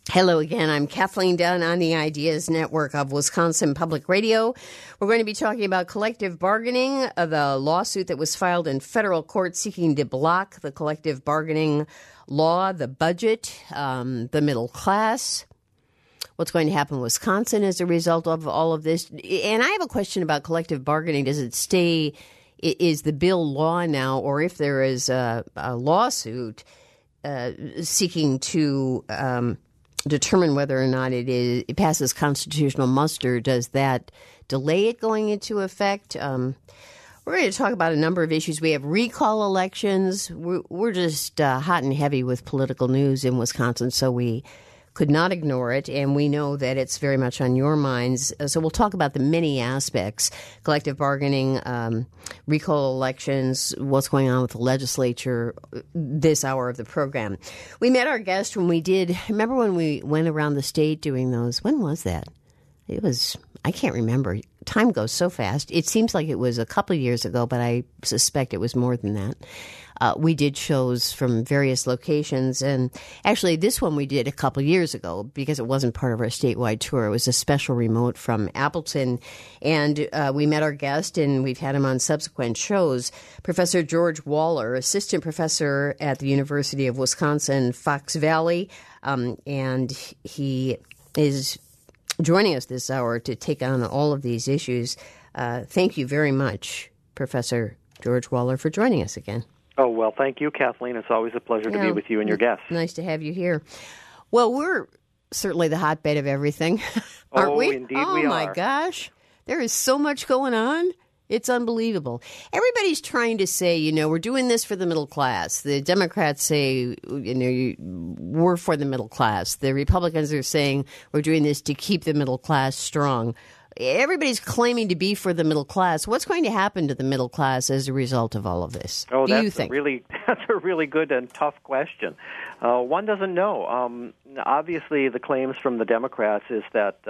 Hello again. I'm Kathleen Dunn on the Ideas Network of Wisconsin Public Radio. We're going to be talking about collective bargaining, the lawsuit that was filed in federal court seeking to block the collective bargaining law, the budget, the middle class, what's going to happen in Wisconsin as a result of all of this. And I have a question about collective bargaining. Does it stay, is the bill law now, or if there is a lawsuit seeking to determine whether or not it passes constitutional muster, does that delay it going into effect? We're going to talk about a number of issues. We have recall elections. We're just hot and heavy with political news in Wisconsin, so we could not ignore it, and we know that it's very much on your minds. So we'll talk about the many aspects: collective bargaining, recall elections, what's going on with the legislature this hour of the program. We met our guest when we did, remember when we went around the state doing those? When was that? It was, I can't remember. Time goes so fast. It seems like it was a couple of years ago, but I suspect it was more than that. We did shows from various locations, and actually this one we did a couple years ago because it wasn't part of our statewide tour. It was a special remote from Appleton, and we met our guest, and we've had him on subsequent shows, Professor George Waller, assistant professor at the University of Wisconsin, Fox Valley, and he is joining us this hour to take on all of these issues. Thank you very much, Professor George Waller, for joining us again. Oh, well, thank you, Kathleen. It's always a pleasure to be with you and your guests. Nice to have you here. Well, we're certainly the hotbed of everything, aren't we? Indeed we are. Oh, my gosh. There is so much going on. It's unbelievable. Everybody's trying to say, we're doing this for the middle class. The Democrats say, we're for the middle class. The Republicans are saying we're doing this to keep the middle class strong. Everybody's claiming to be for the middle class. What's going to happen to the middle class as a result of all of this? Oh, do you think? That's a really good and tough question. One doesn't know. Obviously, the claims from the Democrats is that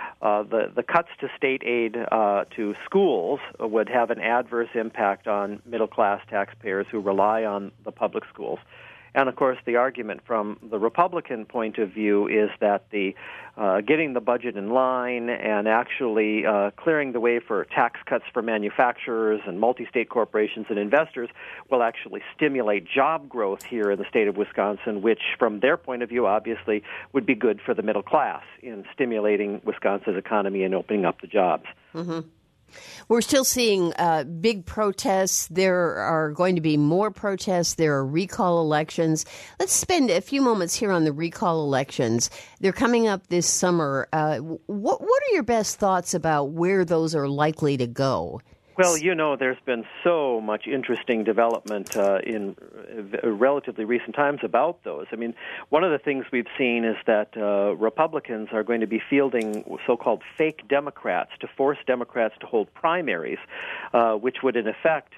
the cuts to state aid to schools would have an adverse impact on middle-class taxpayers who rely on the public schools. And, of course, the argument from the Republican point of view is that the getting the budget in line and actually clearing the way for tax cuts for manufacturers and multi-state corporations and investors will actually stimulate job growth here in the state of Wisconsin, which, from their point of view, obviously would be good for the middle class in stimulating Wisconsin's economy and opening up the jobs. Mm-hmm. We're still seeing big protests. There are going to be more protests. There are recall elections. Let's spend a few moments here on the recall elections. They're coming up this summer. What are your best thoughts about where those are likely to go? Well, there's been so much interesting development in relatively recent times about those. I mean, one of the things we've seen is that Republicans are going to be fielding so-called fake Democrats to force Democrats to hold primaries, which would, in effect,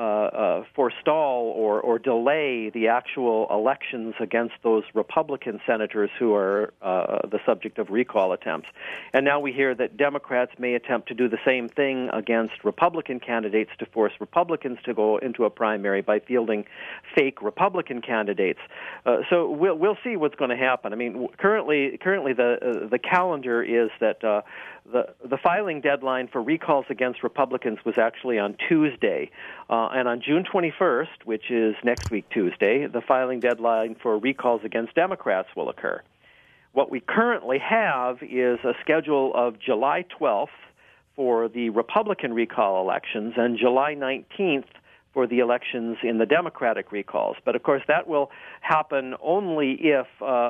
forestall or delay the actual elections against those Republican senators who are the subject of recall attempts. And now we hear that Democrats may attempt to do the same thing against Republican candidates to force Republicans to go into a primary by fielding fake Republican candidates. So we'll see what's going to happen. I mean, currently the calendar is that the filing deadline for recalls against Republicans was actually on Tuesday. And on June 21st, which is next week Tuesday, the filing deadline for recalls against Democrats will occur. What we currently have is a schedule of July 12th for the Republican recall elections and July 19th for the elections in the Democratic recalls. But, of course, that will happen only if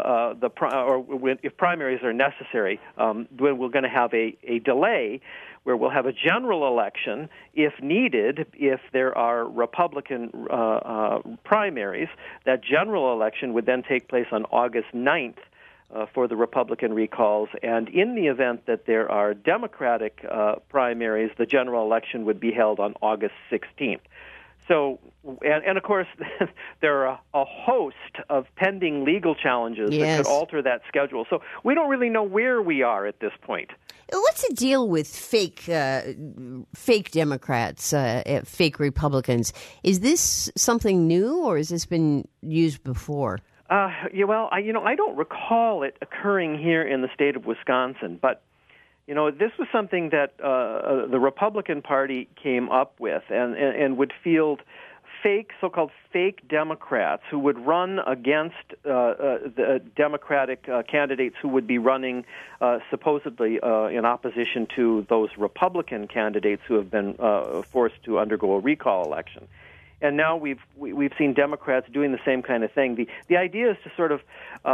if primaries are necessary. We're going to have a delay where we'll have a general election if needed. If there are Republican primaries, that general election would then take place on August 9th for the Republican recalls. And in the event that there are Democratic primaries, the general election would be held on August 16th. So, and of course, there are a host of pending legal challenges that could alter that schedule. So we don't really know where we are at this point. What's the deal with fake Democrats, fake Republicans? Is this something new, or has this been used before? I don't recall it occurring here in the state of Wisconsin, but this was something that the Republican Party came up with and would field so-called fake Democrats who would run against the Democratic candidates who would be running supposedly in opposition to those Republican candidates who have been forced to undergo a recall election. And now we've seen Democrats doing the same kind of thing. The idea is to sort of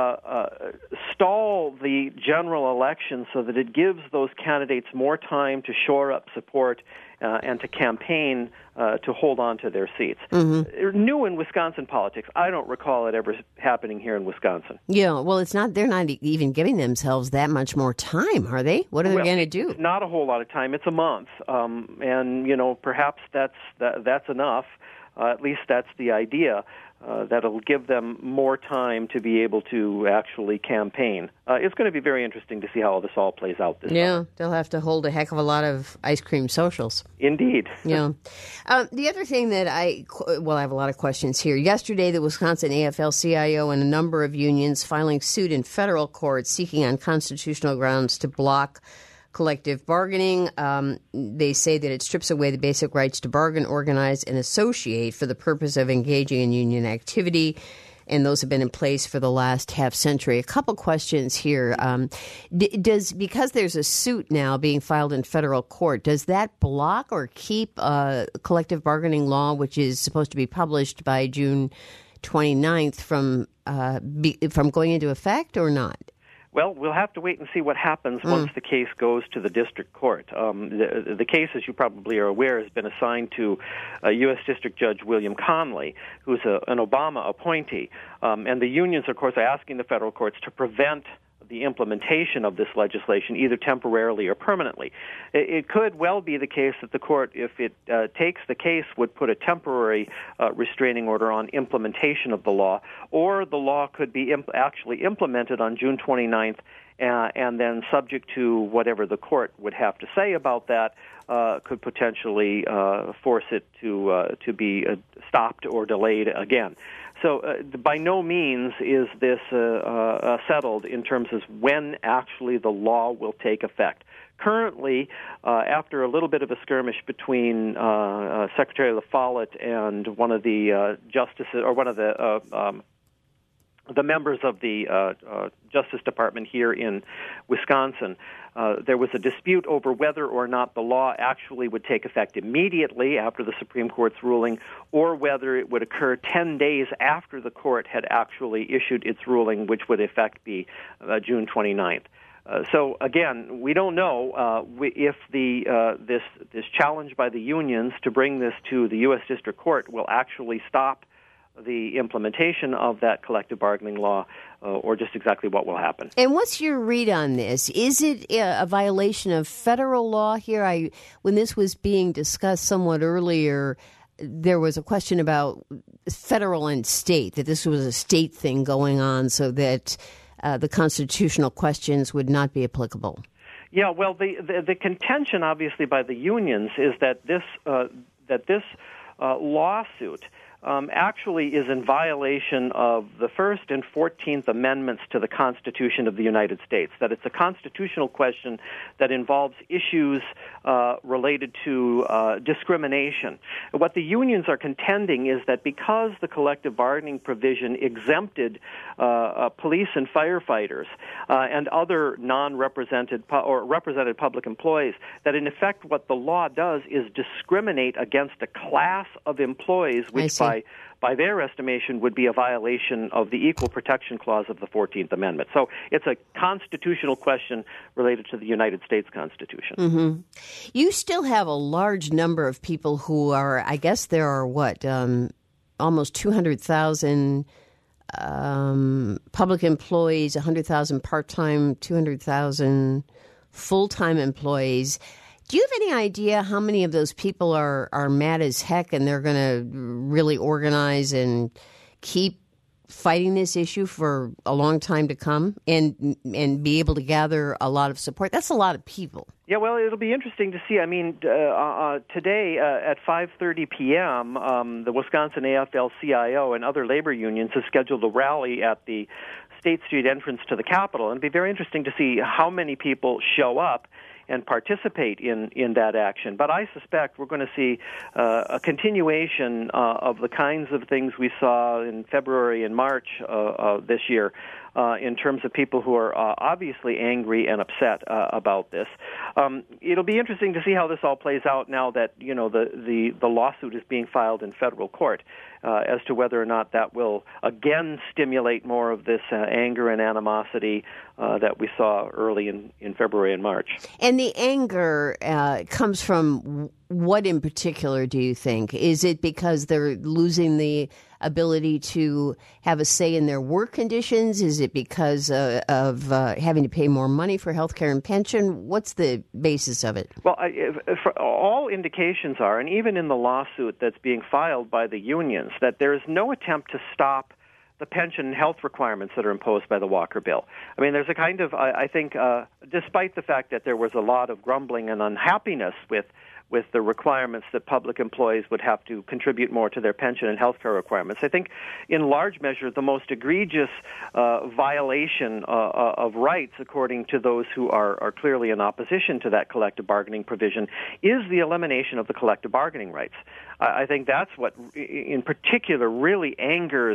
stall the general election so that it gives those candidates more time to shore up support and to campaign to hold on to their seats. Mm-hmm. New in Wisconsin politics. I don't recall it ever happening here in Wisconsin. Yeah, well, it's not. They're not even giving themselves that much more time, are they? What are they going to do? It's not a whole lot of time. It's a month, and perhaps that's enough. At least that's the idea. That'll give them more time to be able to actually campaign. It's going to be very interesting to see how this all plays out this summer. They'll have to hold a heck of a lot of ice cream socials. Indeed. Yeah. The other thing that I have a lot of questions here. Yesterday, the Wisconsin AFL-CIO and a number of unions filing suit in federal court seeking on constitutional grounds to block collective bargaining. They say that it strips away the basic rights to bargain, organize, and associate for the purpose of engaging in union activity, and those have been in place for the last half century. A couple questions here. Because there's a suit now being filed in federal court, does that block or keep collective bargaining law, which is supposed to be published by June 29th, from going into effect or not? Well, we'll have to wait and see what happens once the case goes to the district court. The case, as you probably are aware, has been assigned to U.S. District Judge William Conley, who's an Obama appointee. And the unions, of course, are asking the federal courts to prevent the implementation of this legislation, either temporarily or permanently. It could well be the case that the court, if it takes the case, would put a temporary restraining order on implementation of the law, or the law could be actually implemented on June 29th, and then subject to whatever the court would have to say about that, could potentially force it to be stopped or delayed again. So by no means is this settled in terms of when actually the law will take effect. Currently, after a little bit of a skirmish between Secretary LaFollette and one of the justices, or one of the members of the Justice Department here in Wisconsin, there was a dispute over whether or not the law actually would take effect immediately after the Supreme Court's ruling, or whether it would occur 10 days after the court had actually issued its ruling, which would in effect be June 29th. So again, we don't know if this challenge by the unions to bring this to the U.S. District Court will actually stop the implementation of that collective bargaining law, or just exactly what will happen. And what's your read on this? Is it a violation of federal law here? When this was being discussed somewhat earlier, there was a question about federal and state, that this was a state thing going on so that the constitutional questions would not be applicable. Yeah, well, the contention, obviously, by the unions is that this lawsuit actually is in violation of the First and 14th Amendments to the Constitution of the United States, that it's a constitutional question that involves issues related to discrimination. What the unions are contending is that because the collective bargaining provision exempted police and firefighters and other non-represented or represented public employees, that in effect what the law does is discriminate against a class of employees which by their estimation would be a violation of the Equal Protection Clause of the 14th Amendment. So it's a constitutional question related to the United States Constitution. Mm-hmm. You still have a large number of people who are, I guess there are almost 200,000 public employees, 100,000 part-time, 200,000 full-time employees. Do you have any idea how many of those people are mad as heck and they're going to really organize and keep fighting this issue for a long time to come and be able to gather a lot of support? That's a lot of people. Yeah, well, it'll be interesting to see. I mean, today at 5:30 p.m., the Wisconsin AFL-CIO and other labor unions have scheduled a rally at the State Street entrance to the Capitol, and it'll be very interesting to see how many people show up and participate in that action. But I suspect we're going to see a continuation of the kinds of things we saw in February and March this year in terms of people who are obviously angry and upset about this. It'll be interesting to see how this all plays out now that, you know, the lawsuit is being filed in federal court, as to whether or not that will again stimulate more of this anger and animosity that we saw early in February and March. And the anger comes from what in particular, do you think? Is it because they're losing the ability to have a say in their work conditions? Is it because of having to pay more money for health care and pension? What's the basis of it? Well, for all indications are, and even in the lawsuit that's being filed by the unions, that there is no attempt to stop the pension and health requirements that are imposed by the Walker bill. I mean, there's a kind of, I think, despite the fact that there was a lot of grumbling and unhappiness with the requirements that public employees would have to contribute more to their pension and health care requirements. I think, in large measure, the most egregious violation of rights, according to those who are clearly in opposition to that collective bargaining provision, is the elimination of the collective bargaining rights. I think that's what, in particular, really angers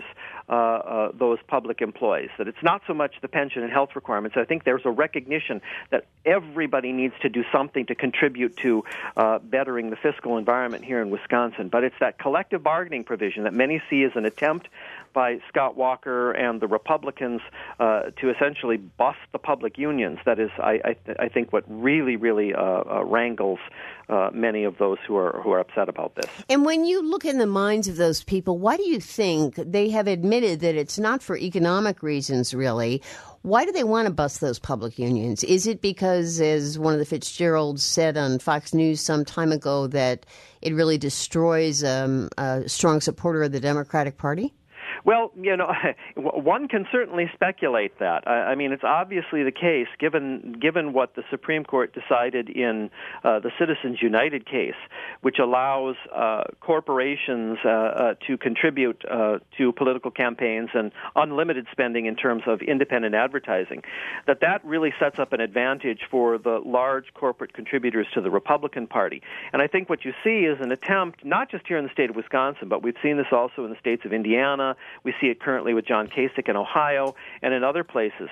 those public employees, that it's not so much the pension and health requirements. I think there's a recognition that everybody needs to do something to contribute to bettering the fiscal environment here in Wisconsin. But it's that collective bargaining provision that many see as an attempt by Scott Walker and the Republicans to essentially bust the public unions. That is, I think, what really wrangles many of those who are upset about this. And when you look in the minds of those people, why do you think they have admitted that it's not for economic reasons, really? Why do they want to bust those public unions? Is it because, as one of the Fitzgeralds said on Fox News some time ago, that it really destroys a strong supporter of the Democratic Party? Well, you know, one can certainly speculate that. I mean, it's obviously the case, given what the Supreme Court decided in the Citizens United case, which allows corporations to contribute to political campaigns and unlimited spending in terms of independent advertising, that really sets up an advantage for the large corporate contributors to the Republican Party. And I think what you see is an attempt, not just here in the state of Wisconsin, but we've seen this also in the states of Indiana. We see it currently with John Kasich in Ohio and in other places.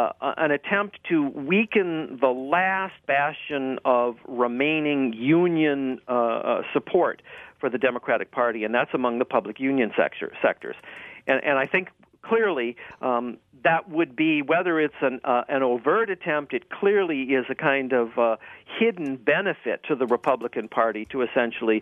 An attempt to weaken the last bastion of remaining union support for the Democratic Party, and that's among the public union sectors. And I think clearly that would be, whether it's an overt attempt, it clearly is a kind of hidden benefit to the Republican Party to essentially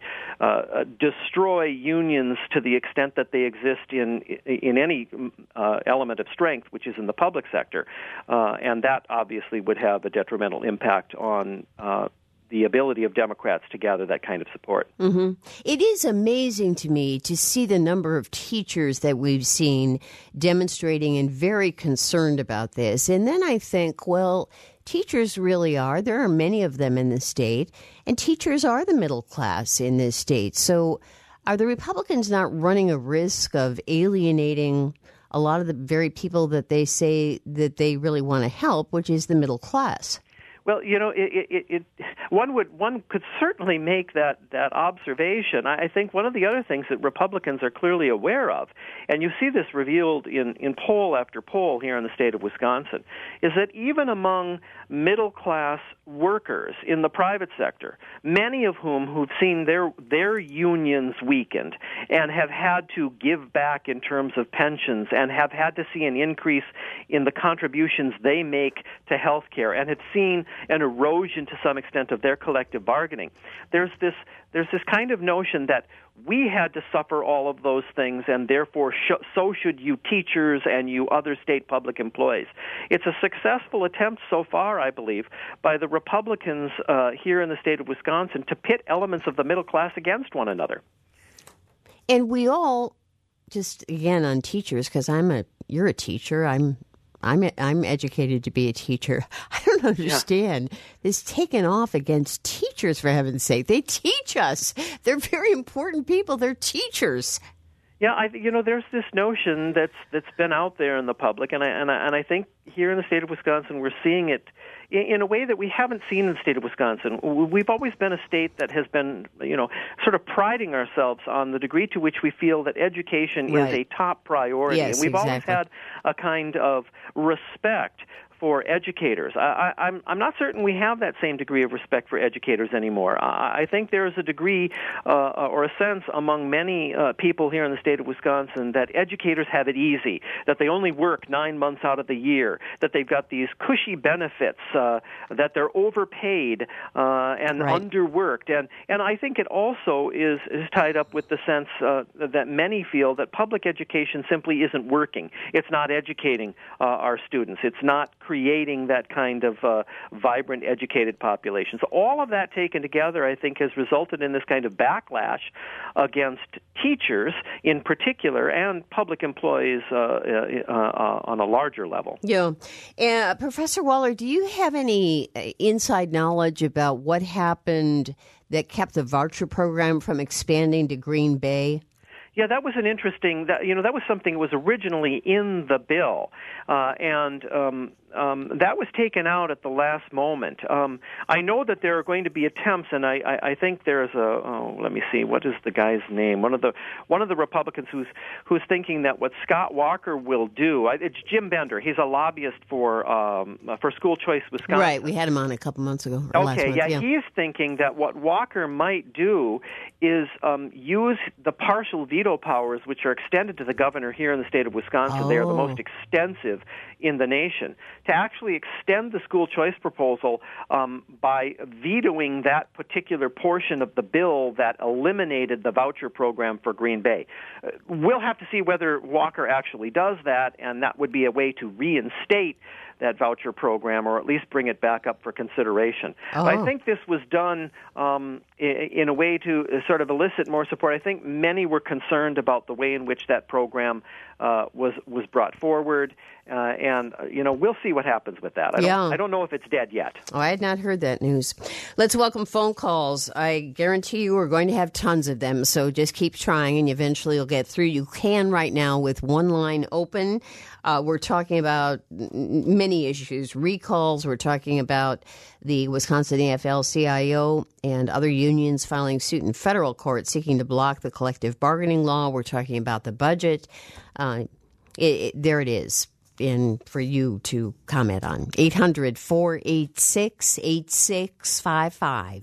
destroy unions to the extent that they exist in any element of strength, which is in the public sector. And that obviously would have a detrimental impact on the ability of Democrats to gather that kind of support. Mm-hmm. It is amazing to me to see the number of teachers that we've seen demonstrating and very concerned about this. And then I think, well, teachers really are. There are many of them in the state, and teachers are the middle class in this state. So are the Republicans not running a risk of alienating a lot of the very people that they say that they really want to help, which is the middle class? Well, you know, one could certainly make that observation. I think one of the other things that Republicans are clearly aware of, and you see this revealed in poll after poll here in the state of Wisconsin, is that even among middle-class workers in the private sector, many of who've seen their unions weakened and have had to give back in terms of pensions and have had to see an increase in the contributions they make to health care and have seen an erosion to some extent of their collective bargaining. There's this kind of notion that we had to suffer all of those things, and therefore so should you teachers and you other state public employees. It's a successful attempt so far, I believe, by the Republicans here in the state of Wisconsin to pit elements of the middle class against one another. And we all just again on teachers, because you're a teacher. I'm educated to be a teacher. I don't understand this taken off against teachers, for heaven's sake. They teach us. They're very important people. They're teachers. Yeah, there's this notion that's been out there in the public, and I think here in the state of Wisconsin we're seeing it in a way that we haven't seen in the state of Wisconsin. We've always been a state that has been, sort of priding ourselves on the degree to which we feel that education is a top priority, yes, and we've always exactly. had a kind of respect for educators. I'm not certain we have that same degree of respect for educators anymore. I think there is a degree or a sense among many people here in the state of Wisconsin that educators have it easy, that they only work 9 months out of the year, that they've got these cushy benefits, that they're overpaid and underworked. And I think it also is tied up with the sense that many feel that public education simply isn't working. It's not educating our students. It's not creating that kind of vibrant, educated population. So all of that taken together, I think, has resulted in this kind of backlash against teachers in particular and public employees on a larger level. Yeah. Professor Waller, do you have any inside knowledge about what happened that kept the voucher program from expanding to Green Bay? Yeah, that was an interesting. That was something that was originally in the bill, and that was taken out at the last moment. I know that there are going to be attempts, and I think there's let me see, what is the guy's name? One of the Republicans who's thinking that what Scott Walker will do. It's Jim Bender. He's a lobbyist for School Choice Wisconsin. Right, we had him on a couple months ago. Okay, yeah, he's thinking that what Walker might do is use the partial veto powers which are extended to the governor here in the state of Wisconsin. Oh. They are the most extensive in the nation, to actually extend the school choice proposal by vetoing that particular portion of the bill that eliminated the voucher program for Green Bay. We'll have to see whether Walker actually does that, and that would be a way to reinstate that voucher program, or at least bring it back up for consideration. Oh. But I think this was done in a way to sort of elicit more support. I think many were concerned about the way in which that program was brought forward, and we'll see what happens with that. I don't know if it's dead yet. Oh, I had not heard that news. Let's welcome phone calls. I guarantee you we're going to have tons of them, so just keep trying, and eventually you'll get through. You can right now with one line open. We're talking about many issues, recalls. We're talking about the Wisconsin AFL-CIO and other unions filing suit in federal court seeking to block the collective bargaining law. We're talking about the budget. There it is. For you to comment on. 800-486-8655.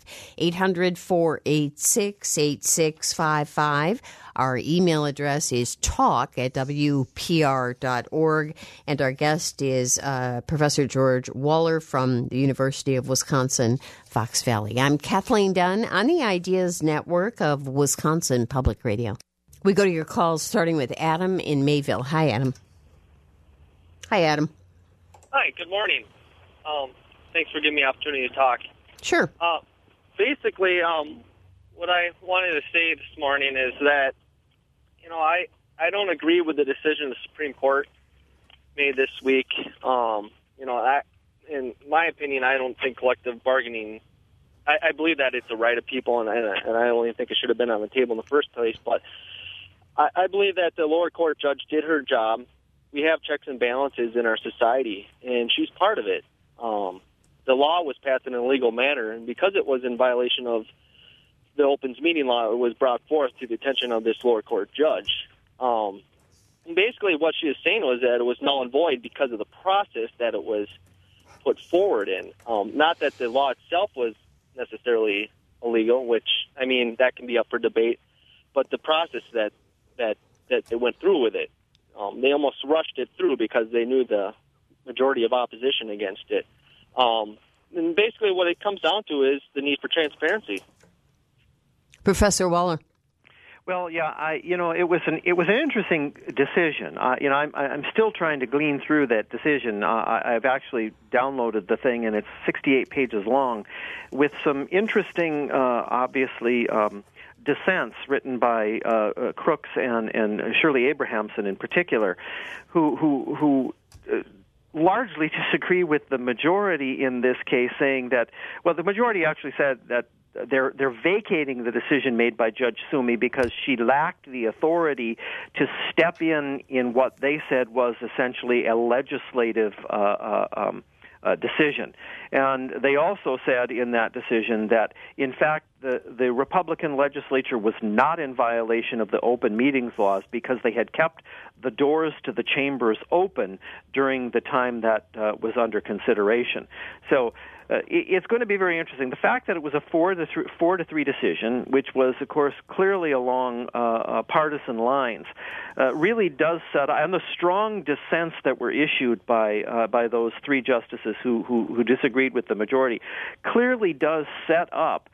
800-486-8655. Our email address is talk@wpr.org. And our guest is Professor George Waller from the University of Wisconsin, Fox Valley. I'm Kathleen Dunn on the Ideas Network of Wisconsin Public Radio. We go to your calls starting with Adam in Mayville. Hi, Adam. Hi, Adam. Hi, good morning. Thanks for giving me the opportunity to talk. Sure. Basically, what I wanted to say this morning is that, I don't agree with the decision the Supreme Court made this week. In my opinion, I don't think collective bargaining, I believe that it's a right of people, and I only think it should have been on the table in the first place, but I believe that the lower court judge did her job. We have checks and balances in our society, and she's part of it. The law was passed in an illegal manner, and because it was in violation of the Opens Meeting Law, it was brought forth to the attention of this lower court judge. And basically what she was saying was that it was null and void because of the process that it was put forward in. Not that the law itself was necessarily illegal, which, that can be up for debate, but the process that they went through with it. They almost rushed it through because they knew the majority of opposition against it. And basically what it comes down to is the need for transparency. Professor Waller. Well, yeah, it was an interesting decision. I'm still trying to glean through that decision. I've actually downloaded the thing, and it's 68 pages long, with some interesting, obviously, dissents written by Crooks and Shirley Abrahamson in particular, who largely disagree with the majority in this case, saying that, well, the majority actually said that they're vacating the decision made by Judge Sumi because she lacked the authority to step in what they said was essentially a legislative decision. And they also said in that decision that, in fact, the Republican legislature was not in violation of the open meetings laws because they had kept the doors to the chambers open during the time that was under consideration. So it's going to be very interesting. The fact that it was a 4-3 decision, which was, of course, clearly along partisan lines, really does set up, and the strong dissents that were issued by those three justices who disagreed with the majority, clearly does set up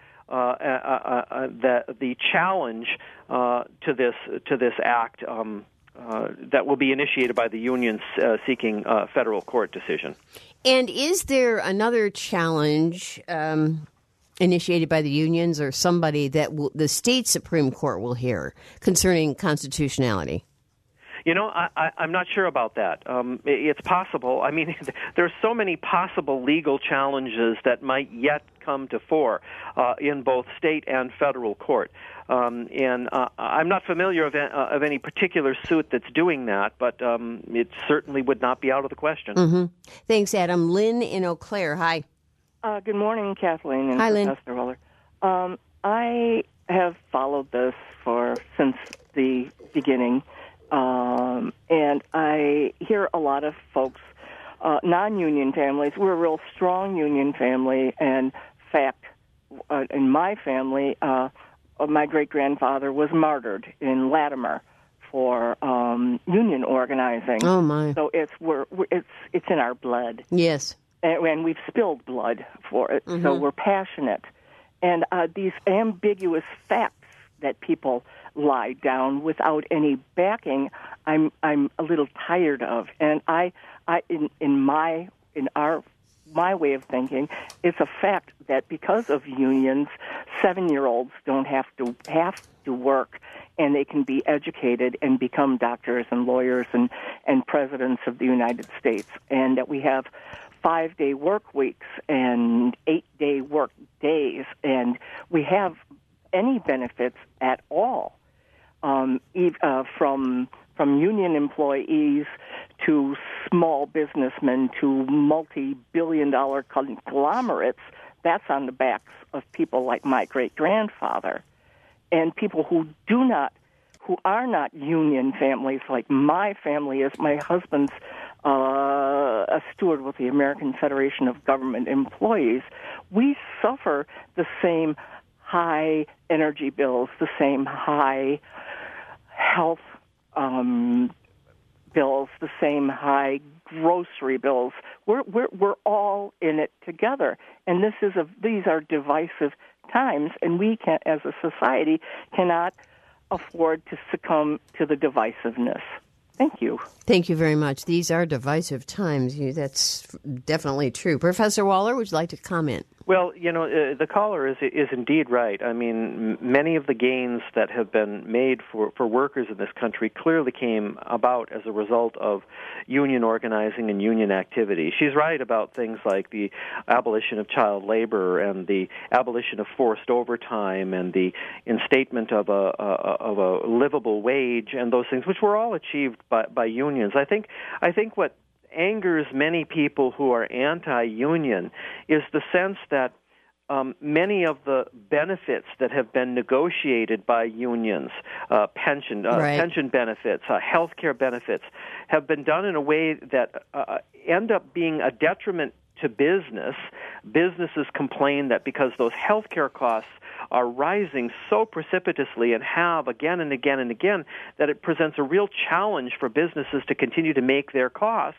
the challenge to this act that will be initiated by the unions seeking a federal court decision. And is there another challenge initiated by the unions or somebody that the state Supreme Court will hear concerning constitutionality? You know, I'm not sure about that. It's possible. I mean, there's so many possible legal challenges that might yet come to fore in both state and federal court. And I'm not familiar of any particular suit that's doing that, but it certainly would not be out of the question. Mm-hmm. Thanks, Adam. Lynn in Eau Claire. Hi. Good morning, Kathleen and Hi, Lynn. Professor Waller. I have followed this since the beginning. And I hear a lot of folks, non-union families. We're a real strong union family, and fact, in my family, my great-grandfather was martyred in Latimer for union organizing. Oh my! So it's in our blood. Yes, and we've spilled blood for it. Mm-hmm. So we're passionate, and these ambiguous facts that people lie down without any backing, I'm a little tired of. And in my way of thinking, it's a fact that because of unions, 7-year-olds don't have to work, and they can be educated and become doctors and lawyers and presidents of the United States, and that we have 5-day work weeks and 8-day work days, and we have any benefits at all, from union employees to small businessmen to multi-billion-dollar conglomerates. That's on the backs of people like my great-grandfather, and people who are not union families like my family is. My husband's a steward with the American Federation of Government Employees. We suffer the same high energy bills, the same high health bills, the same high grocery bills. We're all in it together, and these are divisive times, and we can, as a society, cannot afford to succumb to the divisiveness. Thank you. Thank you very much. These are divisive times. That's definitely true. Professor Waller, would you like to comment? Well, you know, the caller is indeed right. I mean, many of the gains that have been made for workers in this country clearly came about as a result of union organizing and union activity. She's right about things like the abolition of child labor and the abolition of forced overtime and the instatement of a livable wage and those things, which were all achieved by unions. I think what angers many people who are anti-union is the sense that many of the benefits that have been negotiated by unions, pension benefits, health care benefits, have been done in a way that end up being a detriment to business. Businesses complain that because those health care costs are rising so precipitously and have again and again and again, that it presents a real challenge for businesses to continue to make their costs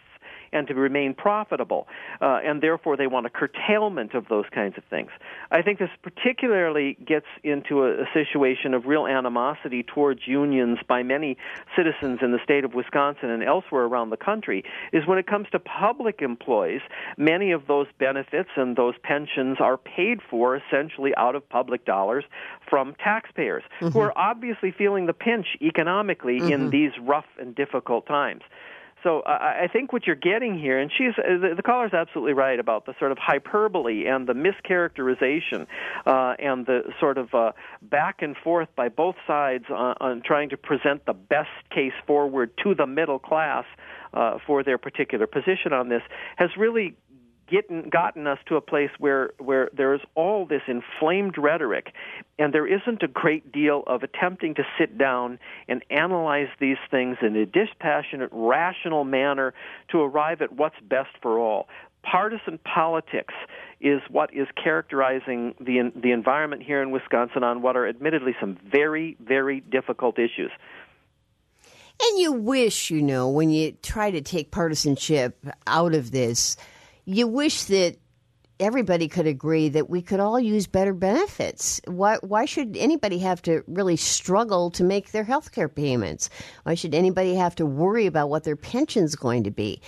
and to remain profitable, and therefore they want a curtailment of those kinds of things. I think this particularly gets into a situation of real animosity towards unions by many citizens in the state of Wisconsin and elsewhere around the country, is when it comes to public employees, many of those benefits and those pensions are paid for essentially out of public dollars from taxpayers who are obviously feeling the pinch economically in these rough and difficult times. So I think what you're getting here, and the caller's absolutely right about the sort of hyperbole and the mischaracterization and the sort of back and forth by both sides on trying to present the best case forward to the middle class for their particular position on this, has really gotten us to a place where there's all this inflamed rhetoric, and there isn't a great deal of attempting to sit down and analyze these things in a dispassionate, rational manner to arrive at what's best for all. Partisan politics is what is characterizing the environment here in Wisconsin on what are admittedly some very, very difficult issues. And you wish, when you try to take partisanship out of this, you wish that everybody could agree that we could all use better benefits. Why should anybody have to really struggle to make their health care payments? Why should anybody have to worry about what their pension's going to be?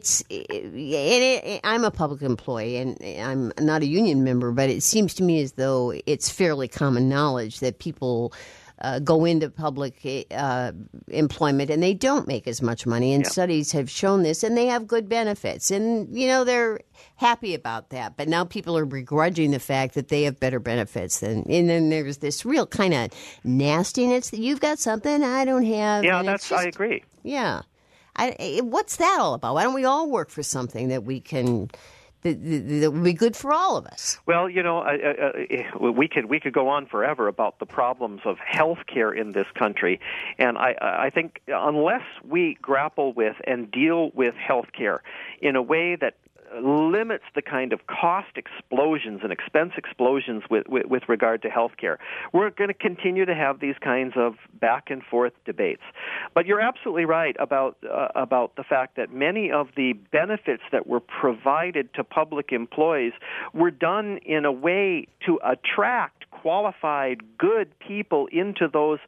I'm a public employee, and I'm not a union member, but it seems to me as though it's fairly common knowledge that people go into public employment and they don't make as much money. And studies have shown this, and they have good benefits. And, they're happy about that. But now people are begrudging the fact that they have better benefits. And then there's this real kind of nastiness that you've got something I don't have. Yeah, I agree. Yeah. What's that all about? Why don't we all work for something that we can... that would be good for all of us? Well, we could go on forever about the problems of health care in this country, and I think unless we grapple with and deal with health care in a way that limits the kind of cost explosions and expense explosions with regard to health care, we're going to continue to have these kinds of back and forth debates. But you're absolutely right about the fact that many of the benefits that were provided to public employees were done in a way to attract qualified, good people into those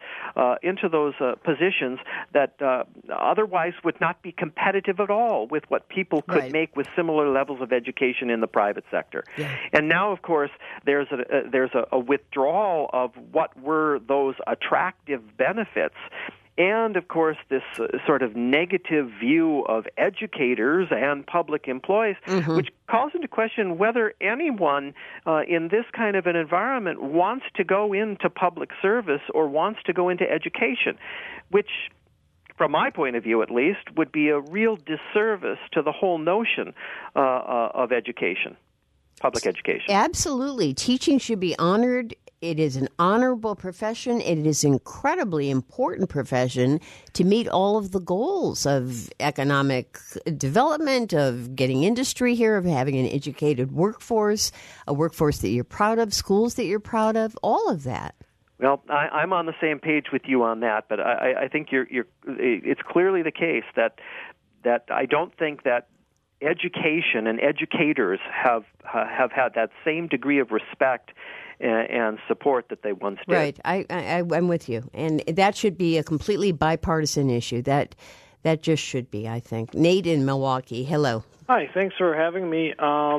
positions that otherwise would not be competitive at all with what people could make with similar levels of education in the private sector. Yeah. And now, of course, there's a withdrawal of what were those attractive benefits. And, of course, this sort of negative view of educators and public employees, which calls into question whether anyone in this kind of an environment wants to go into public service or wants to go into education, which, from my point of view at least, would be a real disservice to the whole notion of education, public education. Absolutely. Teaching should be honored. It is an honorable profession. It is an incredibly important profession to meet all of the goals of economic development, of getting industry here, of having an educated workforce, a workforce that you're proud of, schools that you're proud of, all of that. Well, I'm on the same page with you on that, but I think it's clearly the case that I don't think that education and educators have had that same degree of respect and support that they once did. Right. I'm with you. And that should be a completely bipartisan issue. That just should be, I think. Nate in Milwaukee, hello. Hi, thanks for having me.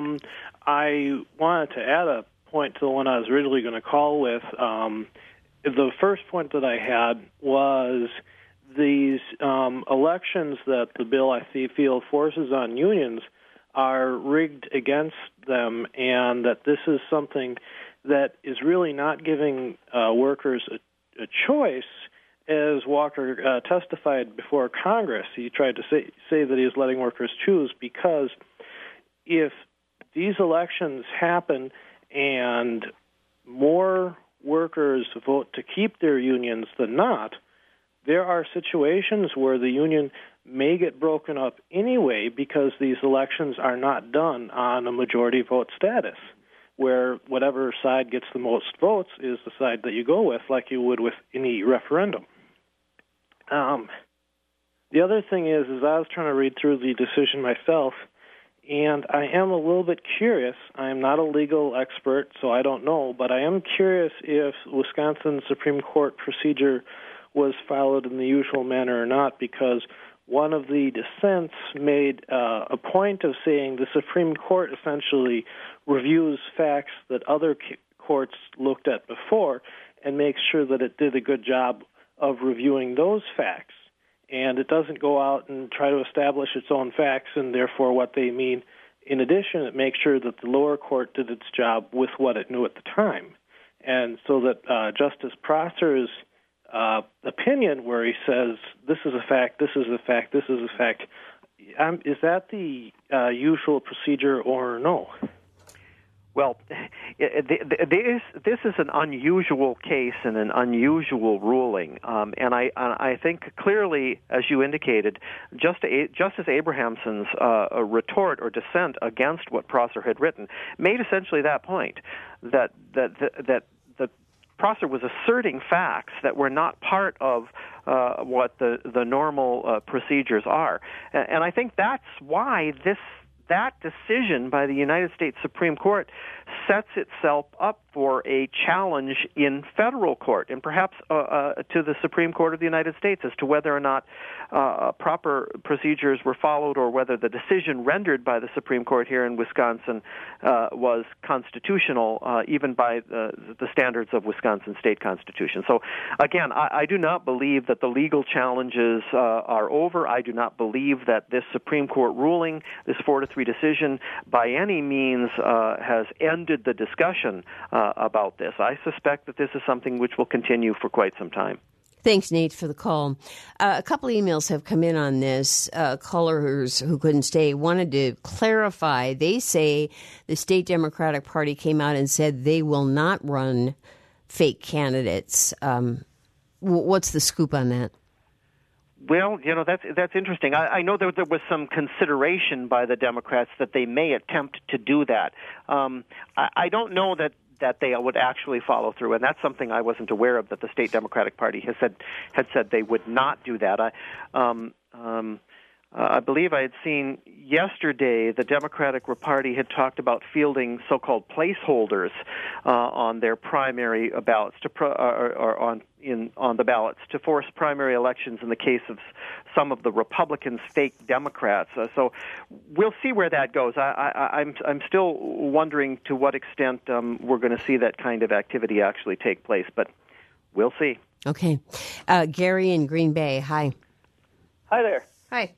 I wanted to add a point to the one I was originally going to call with. The first point that I had was these elections that the bill, I feel, forces on unions are rigged against them, and that this is something that is really not giving workers a choice. As Walker testified before Congress, he tried to say that he was letting workers choose, because if these elections happen and more workers vote to keep their unions than not, there are situations where the union may get broken up anyway because these elections are not done on a majority vote status, where whatever side gets the most votes is the side that you go with, like you would with any referendum. The other thing is I was trying to read through the decision myself, and I am a little bit curious. I am not a legal expert, so I don't know, but I am curious if Wisconsin Supreme Court procedure was followed in the usual manner or not, because one of the dissents made a point of saying the Supreme Court essentially reviews facts that other courts looked at before and makes sure that it did a good job of reviewing those facts. And it doesn't go out and try to establish its own facts and therefore what they mean. In addition, it makes sure that the lower court did its job with what it knew at the time. And so that Justice Prosser's opinion, where he says, this is a fact, this is a fact, this is a fact, is that the usual procedure or no? Well, this is an unusual case and an unusual ruling, and I think clearly, as you indicated, Justice Abrahamson's retort or dissent against what Prosser had written made essentially that point, that Prosser was asserting facts that were not part of what the normal procedures are, and I think that's why that decision by the United States Supreme Court sets itself up for a challenge in federal court, and perhaps to the Supreme Court of the United States as to whether or not proper procedures were followed, or whether the decision rendered by the Supreme Court here in Wisconsin was constitutional, even by the standards of Wisconsin state constitution. So, again, I do not believe that the legal challenges are over. I do not believe that this Supreme Court ruling, this 4-3 decision, by any means has ended the discussion about this. I suspect that this is something which will continue for quite some time. Thanks, Nate, for the call. A couple of emails have come in on this. Callers who couldn't stay wanted to clarify. They say the state Democratic Party came out and said they will not run fake candidates. What's the scoop on that? Well, that's interesting. I know there was some consideration by the Democrats that they may attempt to do that. I don't know that they would actually follow through, and that's something I wasn't aware of, that the state Democratic Party had said they would not do that. I believe I had seen yesterday the Democratic Party had talked about fielding so-called placeholders on their primary ballots on the ballots to force primary elections in the case of some of the Republican fake Democrats. So we'll see where that goes. I'm still wondering to what extent we're going to see that kind of activity actually take place, but we'll see. Okay. Gary in Green Bay, hi. Hi there. Hi.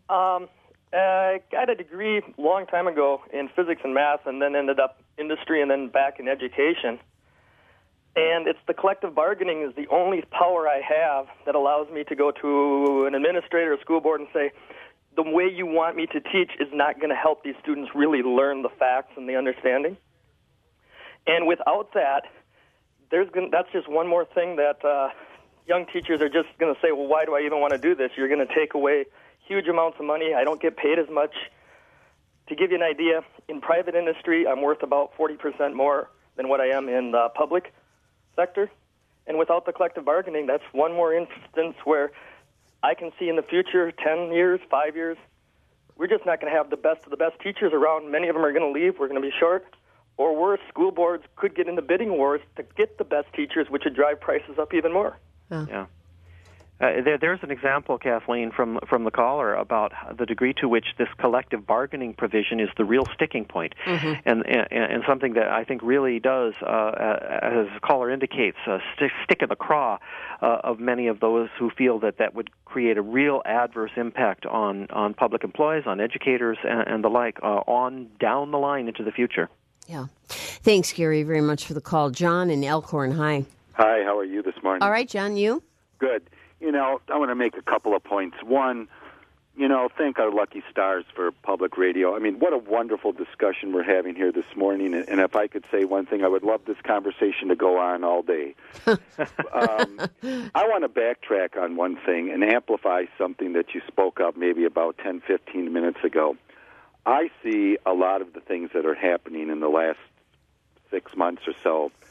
I got a degree a long time ago in physics and math, and then ended up industry and then back in education. And it's the collective bargaining is the only power I have that allows me to go to an administrator or school board and say, the way you want me to teach is not going to help these students really learn the facts and the understanding. And without that, that's just one more thing that young teachers are just going to say, well, why do I even want to do this? You're going to take away huge amounts of money. I don't get paid as much. To give you an idea, in private industry, I'm worth about 40% more than what I am in the public sector. And without the collective bargaining, that's one more instance where I can see in the future, 10 years, 5 years, we're just not going to have the best of the best teachers around. Many of them are going to leave. We're going to be short. Or worse, school boards could get into bidding wars to get the best teachers, which would drive prices up even more. Yeah. There's an example, Kathleen, from the caller about the degree to which this collective bargaining provision is the real sticking point, and something that I think really does, as the caller indicates, stick in the craw of many of those who feel that would create a real adverse impact on public employees, on educators, and the like, on down the line into the future. Yeah. Thanks, Gary, very much for the call. John in Elkhorn, hi. Hi, how are you this morning? All right, John, you? Good. I want to make a couple of points. One, thank our lucky stars for public radio. I mean, what a wonderful discussion we're having here this morning. And if I could say one thing, I would love this conversation to go on all day. I want to backtrack on one thing and amplify something that you spoke of maybe about 10, 15 minutes ago. I see a lot of the things that are happening in the last 6 months or so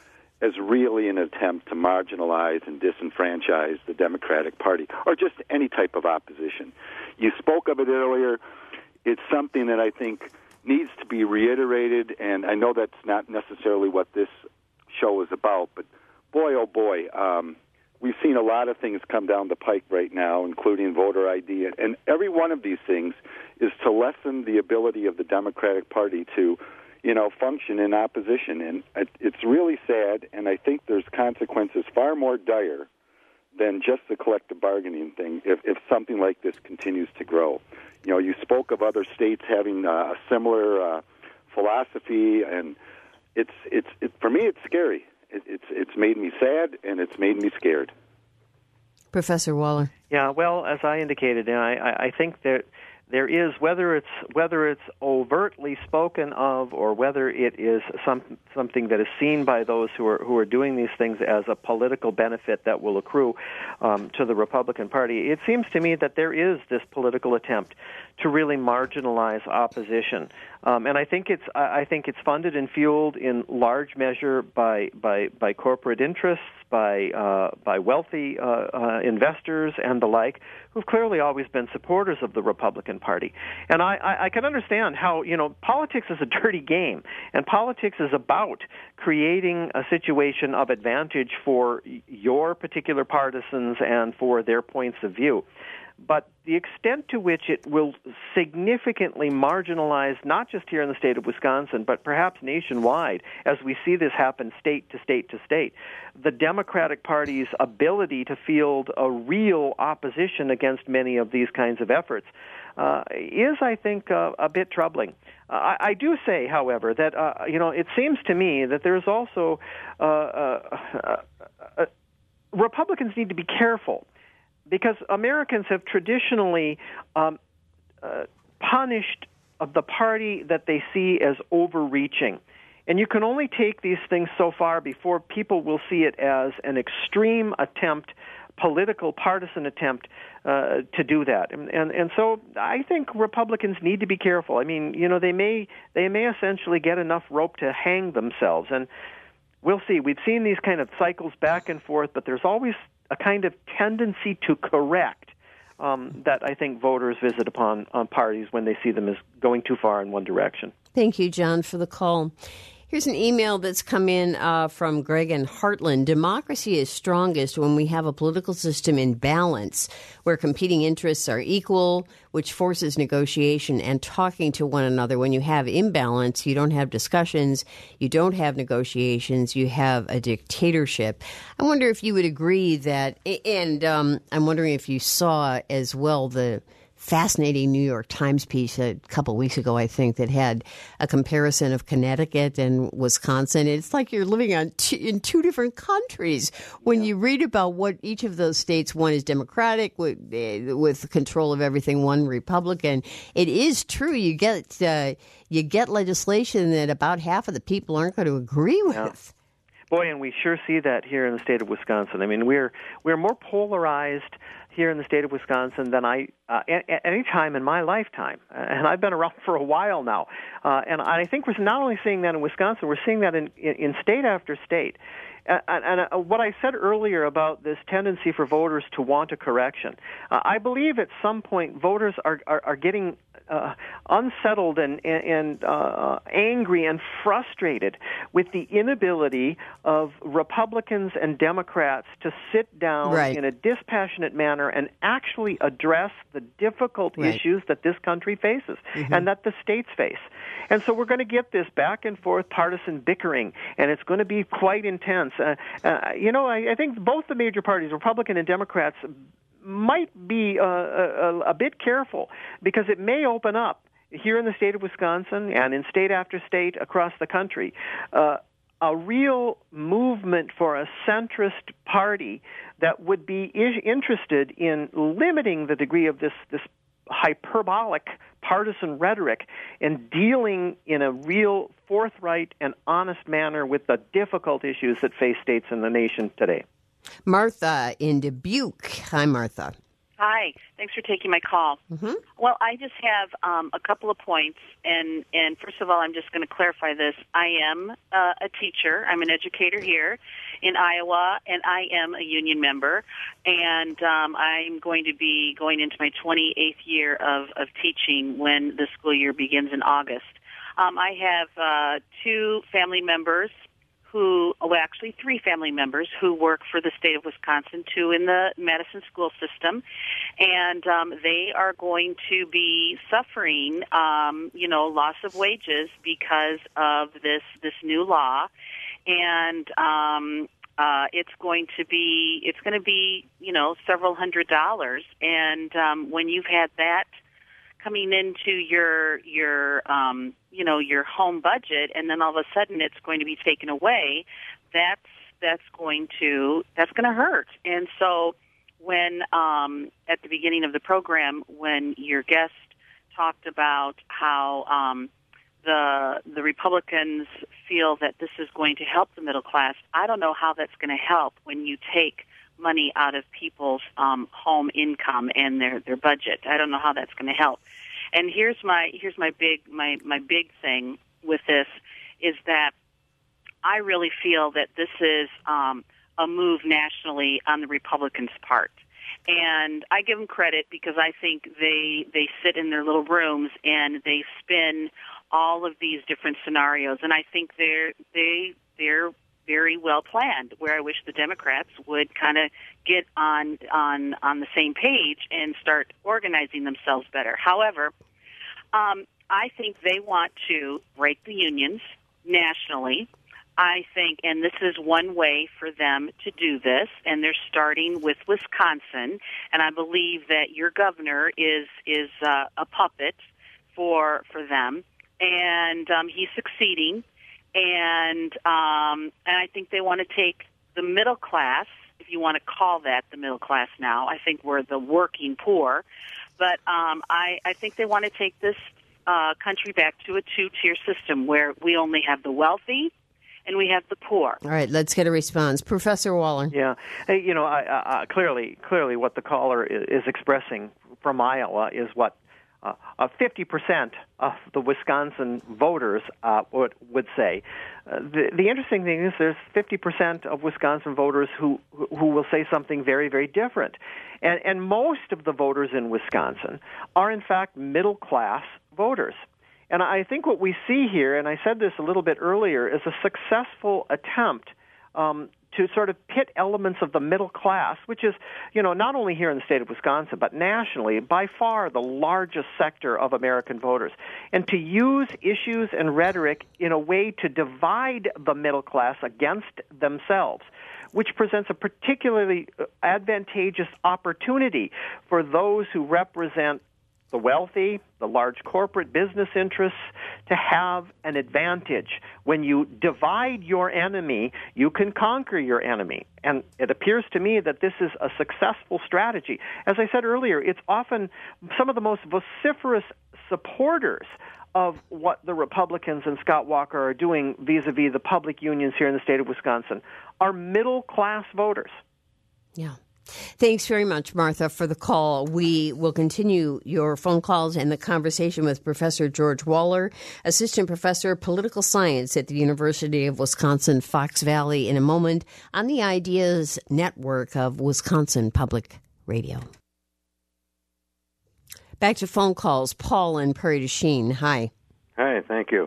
as really an attempt to marginalize and disenfranchise the Democratic Party or just any type of opposition. You spoke of it earlier. It's something that I think needs to be reiterated, and I know that's not necessarily what this show is about, but boy, oh boy, we've seen a lot of things come down the pike right now, including voter ID, and every one of these things is to lessen the ability of the Democratic Party to, function in opposition. And it's really sad, and I think there's consequences far more dire than just the collective bargaining thing if something like this continues to grow. You spoke of other states having a similar philosophy, and for me, it's scary. It's made me sad, and it's made me scared. Professor Waller. Yeah, well, as I indicated, I think that there is, whether it's overtly spoken of or whether it is something that is seen by those who are doing these things as a political benefit that will accrue to the Republican Party, it seems to me that there is this political attempt to really marginalize opposition, and I think it's funded and fueled in large measure by corporate interests, by wealthy investors and the like, who've clearly always been supporters of the Republican Party. And I can understand how, politics is a dirty game, and politics is about creating a situation of advantage for your particular partisans and for their points of view. But the extent to which it will significantly marginalize, not just here in the state of Wisconsin, but perhaps nationwide, as we see this happen state to state to state, the Democratic Party's ability to field a real opposition against many of these kinds of efforts is, I think, a bit troubling. I do say, however, that, it seems to me that there's also Republicans need to be careful, because Americans have traditionally punished the party that they see as overreaching. And you can only take these things so far before people will see it as an extreme attempt, political partisan attempt to do that. And so I think Republicans need to be careful. I mean, they may essentially get enough rope to hang themselves. And we'll see. We've seen these kind of cycles back and forth, but there's always a kind of tendency to correct that I think voters visit upon parties when they see them as going too far in one direction. Thank you, John, for the call. Here's an email that's come in from Greg in Heartland. Democracy is strongest when we have a political system in balance, where competing interests are equal, which forces negotiation and talking to one another. When you have imbalance, you don't have discussions, you don't have negotiations, you have a dictatorship. I wonder if you would agree that, and I'm wondering if you saw as well the fascinating New York Times piece a couple weeks ago, I think, that had a comparison of Connecticut and Wisconsin. It's like you're living in two different countries when you read about what each of those states, one is Democratic with control of everything, one Republican. It is true. You get legislation that about half of the people aren't going to agree with. Yeah. Boy, and we sure see that here in the state of Wisconsin. I mean, we're more polarized here in the state of Wisconsin than any time in my lifetime, and I've been around for a while now. And I think we're not only seeing that in Wisconsin, we're seeing that in state after state. And what I said earlier about this tendency for voters to want a correction, I believe at some point voters are getting unsettled and angry and frustrated with the inability of Republicans and Democrats to sit down in a dispassionate manner and actually address the difficult issues that this country faces and that the states face. And so we're going to get this back and forth partisan bickering, and it's going to be quite intense. I think both the major parties, Republican and Democrats, might be a bit careful, because it may open up here in the state of Wisconsin and in state after state across the country a real movement for a centrist party that would be interested in limiting the degree of this hyperbolic partisan rhetoric and dealing in a real forthright and honest manner with the difficult issues that face states in the nation today. Martha in Dubuque. Hi, Martha. Hi. Thanks for taking my call. Mm-hmm. Well, I just have a couple of points, and first of all, I'm just going to clarify this. I am a teacher. I'm an educator here in Iowa, and I am a union member, and I'm going to be going into my 28th year of teaching when the school year begins in August. I have two family members actually three family members who work for the state of Wisconsin, two in the Madison school system, and they are going to be suffering, loss of wages because of this new law, and it's going to be several $100s, and when you've had that coming into your home budget, and then all of a sudden it's going to be taken away, that's going to hurt. And so when at the beginning of the program, when your guest talked about how the Republicans feel that this is going to help the middle class, I don't know how that's going to help when you take money out of people's home income and their budget. I don't know how that's going to help. And here's my big thing with this is that I really feel that this is a move nationally on the Republicans' part. And I give them credit because I think they sit in their little rooms and they spin all of these different scenarios, and I think they're very well planned, where I wish the Democrats would kind of get on the same page and start organizing themselves better. However, I think they want to break the unions nationally. I think, and this is one way for them to do this, and they're starting with Wisconsin, and I believe that your governor is a puppet for them, and he's succeeding. And I think they want to take the middle class, if you want to call that the middle class now. I think we're the working poor. But I think they want to take this country back to a two-tier system where we only have the wealthy and we have the poor. All right, let's get a response. Professor Waller. Yeah. Hey, clearly what the caller is expressing from Iowa is what 50% of the Wisconsin voters would say. The interesting thing is there's 50% of Wisconsin voters who will say something very, very different. And most of the voters in Wisconsin are, in fact, middle-class voters. And I think what we see here, and I said this a little bit earlier, is a successful attempt to sort of pit elements of the middle class, which is, not only here in the state of Wisconsin, but nationally, by far the largest sector of American voters, and to use issues and rhetoric in a way to divide the middle class against themselves, which presents a particularly advantageous opportunity for those who represent the wealthy, the large corporate business interests, to have an advantage. When you divide your enemy, you can conquer your enemy. And it appears to me that this is a successful strategy. As I said earlier, it's often some of the most vociferous supporters of what the Republicans and Scott Walker are doing vis-a-vis the public unions here in the state of Wisconsin are middle-class voters. Yeah. Thanks very much, Martha, for the call. We will continue your phone calls and the conversation with Professor George Waller, Assistant Professor of Political Science at the University of Wisconsin-Fox Valley, in a moment on the Ideas Network of Wisconsin Public Radio. Back to phone calls. Paul in Prairie du Chien. Hi. Hi, thank you.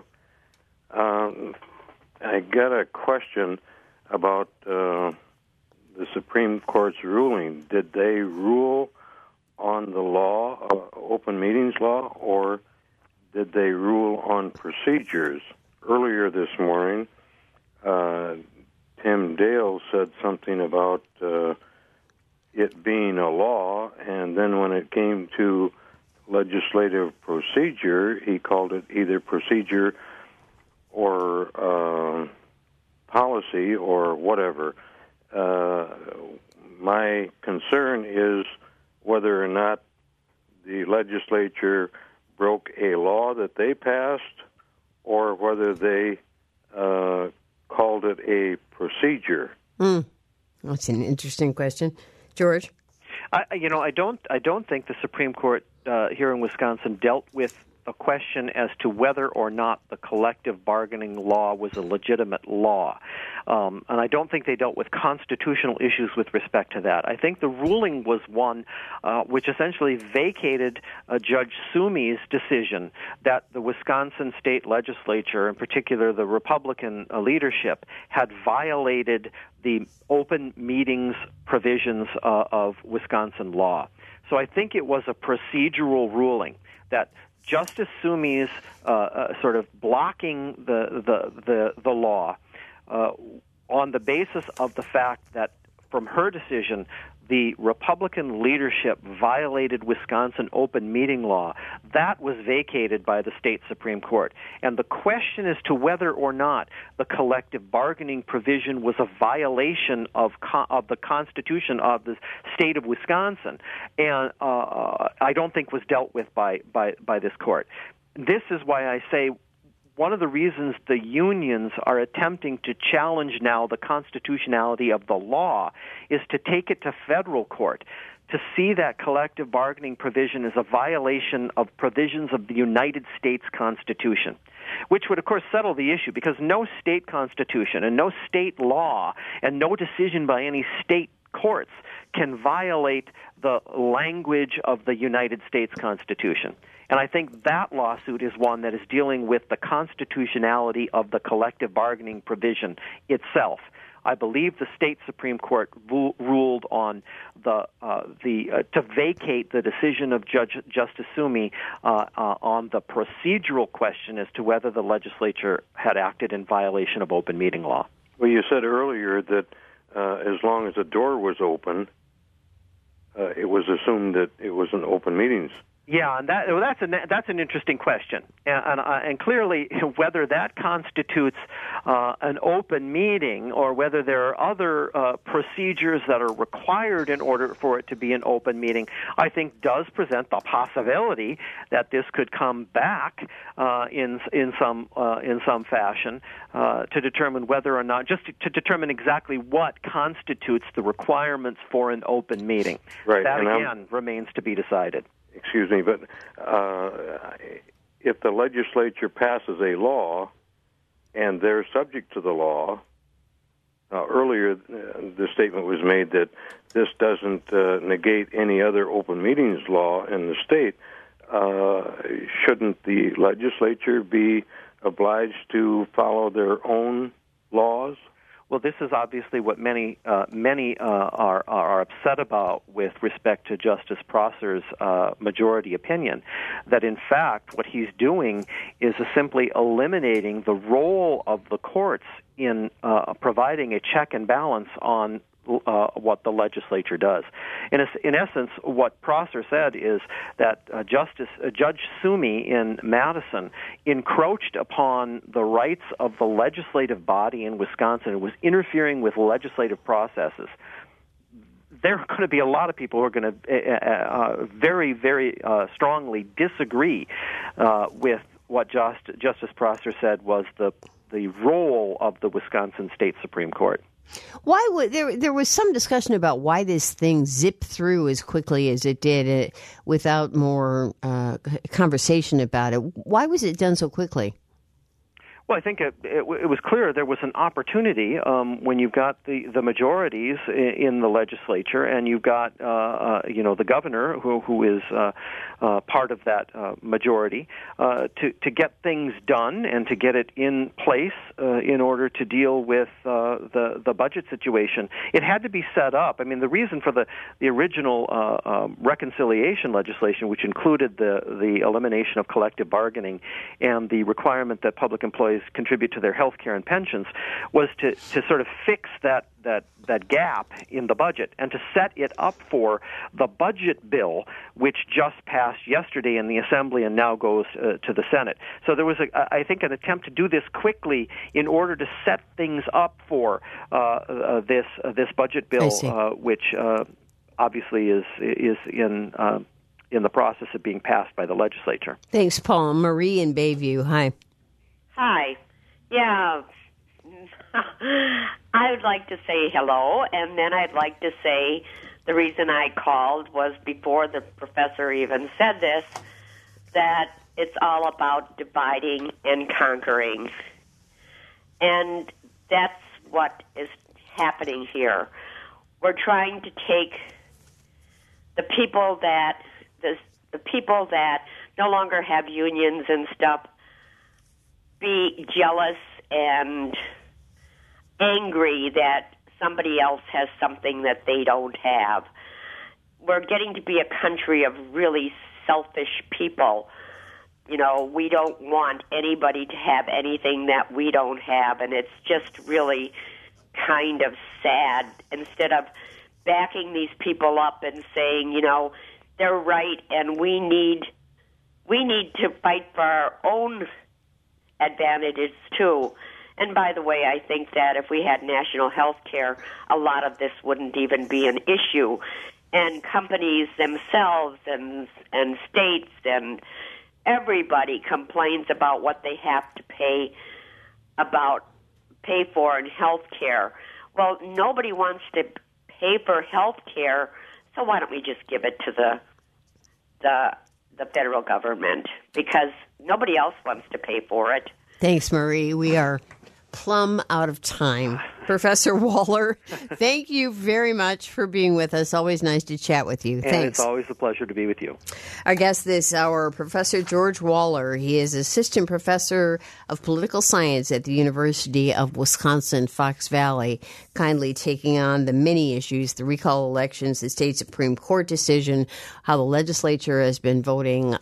I got a question about the Supreme Court's ruling. Did they rule on the law, open meetings law, or did they rule on procedures? Earlier this morning, Tim Dale said something about it being a law, and then when it came to legislative procedure, he called it either procedure or policy or whatever. My concern is whether or not the legislature broke a law that they passed or whether they called it a procedure. That's an interesting question. George? I don't think the Supreme Court here in Wisconsin dealt with a question as to whether or not the collective bargaining law was a legitimate law. And I don't think they dealt with constitutional issues with respect to that. I think the ruling was one which essentially vacated Judge Sumi's decision that the Wisconsin state legislature, in particular the Republican leadership, had violated the open meetings provisions of Wisconsin law. So I think it was a procedural ruling that Justice Sumi's sort of blocking the law on the basis of the fact that, from her decision, the Republican leadership violated Wisconsin open meeting law. That was vacated by the state Supreme Court. And the question as to whether or not the collective bargaining provision was a violation of the Constitution of the state of Wisconsin, and I don't think was dealt with by this court. This is why I say one of the reasons the unions are attempting to challenge now the constitutionality of the law is to take it to federal court, to see that collective bargaining provision as a violation of provisions of the United States Constitution, which would, of course, settle the issue, because no state constitution and no state law and no decision by any state courts can violate the language of the United States Constitution. And I think that lawsuit is one that is dealing with the constitutionality of the collective bargaining provision itself. I believe the state Supreme Court ruled on to vacate the decision of Justice Sumi on the procedural question as to whether the legislature had acted in violation of open meeting law. Well, you said earlier that as long as the door was open, it was assumed that it was an open meetings. Yeah, and that's an interesting question, and clearly whether that constitutes an open meeting or whether there are other procedures that are required in order for it to be an open meeting, I think does present the possibility that this could come back in some fashion to determine whether or not, just to determine exactly what constitutes the requirements for an open meeting. Right. That again remains to be decided. Excuse me, but if the legislature passes a law and they're subject to the law, earlier the statement was made that this doesn't negate any other open meetings law in the state. Shouldn't the legislature be obliged to follow their own laws? Well, this is obviously what many are upset about with respect to Justice Prosser's majority opinion, that in fact what he's doing is simply eliminating the role of the courts in providing a check and balance on what the legislature does. In essence, what Prosser said is that Judge Sumi in Madison encroached upon the rights of the legislative body in Wisconsin and was interfering with legislative processes. There are going to be a lot of people who are going to very, very strongly disagree with what Justice Prosser said was the role of the Wisconsin State Supreme Court. Why would there was some discussion about why this thing zipped through as quickly as it did without more conversation about it? Why was it done so quickly? Well, I think it was clear there was an opportunity when you've got the majorities in the legislature, and you've got the governor who is part of that majority to get things done and to get it in place in order to deal with the budget situation. It had to be set up. I mean, the reason for the original reconciliation legislation, which included the elimination of collective bargaining and the requirement that public employees contribute to their health care and pensions, was to sort of fix that gap in the budget and to set it up for the budget bill, which just passed yesterday in the Assembly and now goes to the Senate. So there was, I think, an attempt to do this quickly in order to set things up for this budget bill, which obviously is in the process of being passed by the legislature. Thanks, Paul. Marie in Bayview. Hi. Hi. Yeah. I would like to say hello, and then I'd like to say the reason I called was before the professor even said this, that it's all about dividing and conquering. And that's what is happening here. We're trying to take the people that no longer have unions and stuff, be jealous and angry that somebody else has something that they don't have. We're getting to be a country of really selfish people. You know, we don't want anybody to have anything that we don't have, and it's just really kind of sad. Instead of backing these people up and saying, you know, they're right, and we need to fight for our own advantages too. And by the way, I think that if we had national health care, a lot of this wouldn't even be an issue. And companies themselves and states and everybody complains about what they have to pay for in health care. Well, nobody wants to pay for health care, so why don't we just give it to the federal government? Because nobody else wants to pay for it. Thanks, Marie. We are plumb out of time. Professor Waller, thank you very much for being with us. Always nice to chat with you. And Thanks. It's always a pleasure to be with you. Our guest this hour, Professor George Waller. He is Assistant Professor of Political Science at the University of Wisconsin-Fox Valley, kindly taking on the many issues, the recall elections, the state Supreme Court decision, how the legislature has been voting,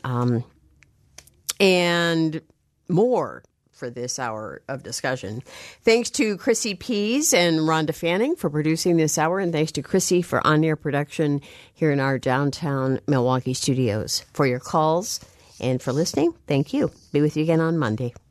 and more for this hour of discussion. Thanks to Chrissy Pease and Rhonda Fanning for producing this hour, and thanks to Chrissy for on-air production here in our downtown Milwaukee studios. For your calls and for listening, thank you. Be with you again on Monday.